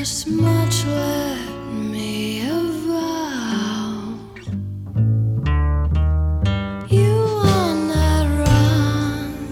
much let me avow. You are not wrong.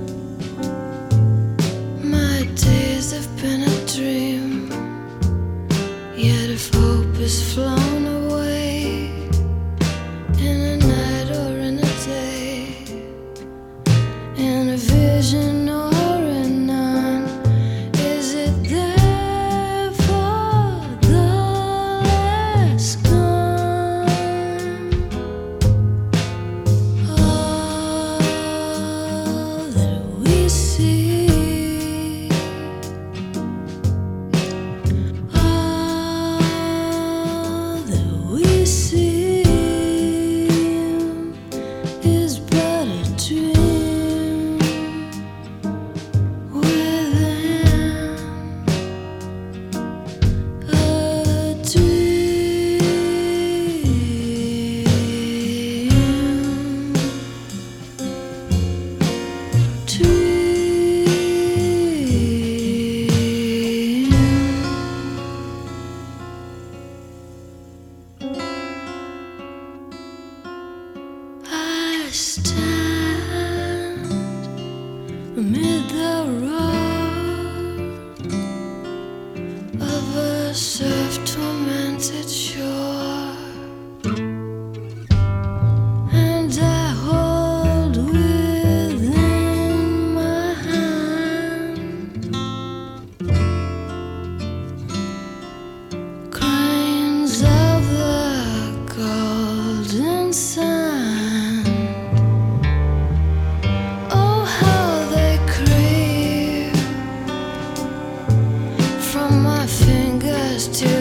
My days have been a dream, yet if hope is flown away in a night or in a day, in a vision or in none, is it there for the last gone? All that we see, all that we see is but a dream within a dream. I stand amid the roar of a surf-tormented shore, and I hold within my hand grains of the golden sun. Oh, how they creep from my fingers to